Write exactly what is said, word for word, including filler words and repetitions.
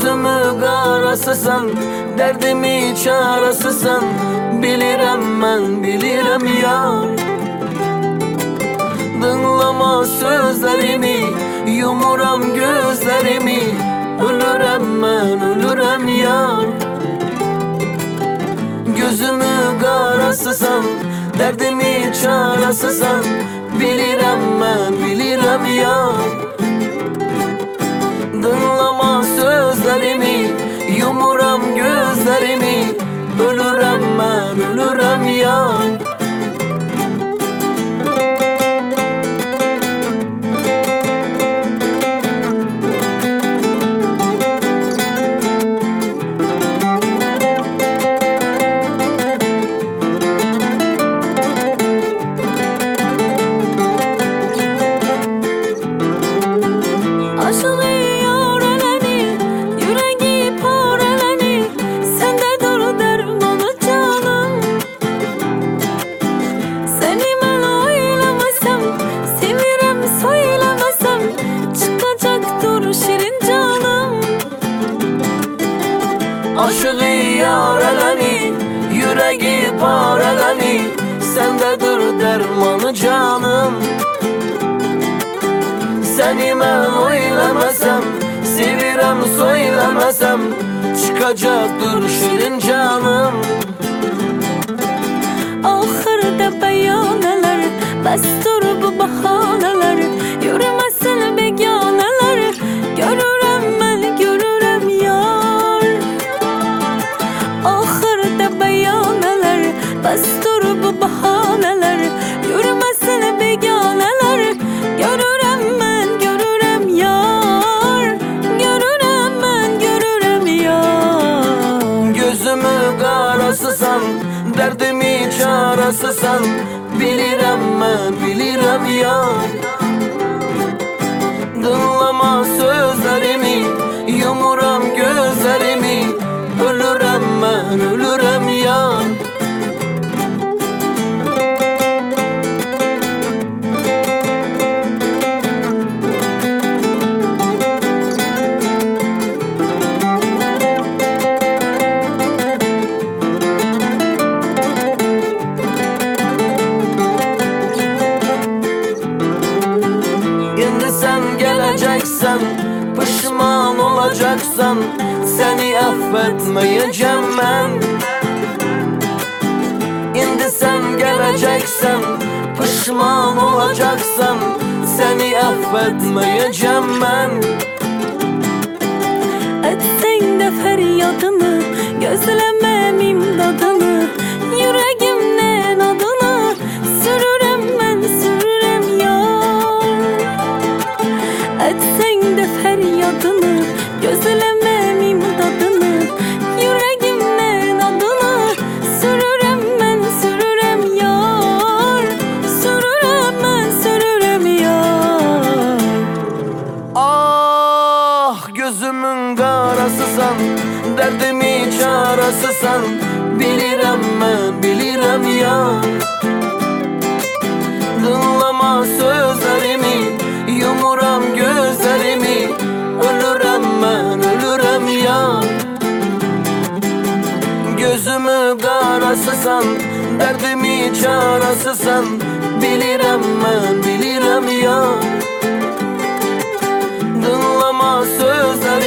Gözümü qarasısan, dərdimi çarasısan. Bilirəm mən, bilirəm yar. Dinlama sözlərimi, yumuram gözlərimi. Ölürəm mən, ölürəm yar. Gözümü qarasısan, dərdimi çarasısan. Bilirəm mən, bilirəm yar. Dinlama sözlərimi, yumuram gözlərimi. Ölürəm mən, ölürəm yar. Aşığı yar eləni, yüreği pareləni. Səndedir dermanı canım. Seni mən oyləməsəm, sevirəm söyləməsəm, çıkacaktır şirin canım. Ahırda beyaneler, bestur bu bahaneler. Yürümesin beganeler, görürəm mən, görürəm yar. Ahırda beyaneler, bestur bu bahaneler. Yürümesin beganeler, görürəm mən, görürəm yar. Görürəm mən, görürəm yar. Gözümü qarasısan, dərdimi çarasısan. Bilirəm mən, bilirəm yar. Dinlama sözlərimi, yumuram gözlərimi. Ölürəm mən, ölürəm yar. Geleceksen, pişman olacaksan, seni affetmeyeceğim ben. İndi sen geleceksen, pişman olacaksan, seni affetmeyeceğim ben. Etsen de feryadını, gözlemem imdadını. Yüreğimden adını, sürürəm mən, sürürəm yar. Etsen de feryadını, gözlemem imdadını. Yüreğimden adını, sürürəm mən, sürürəm yar. Sürürəm mən, sürürəm yar. Ah, gözümün qarasısan, dərdimi çarasısan. Bilirəm mən, bilirəm yar. Dinlama sözlərimi, yumuram gözlərimi. Ölürəm mən, ölürəm yar. Gözümü qarasısan, dərdimi çarasısan. Bilirəm mən, bilirəm yar. Dinlama sözlərimi,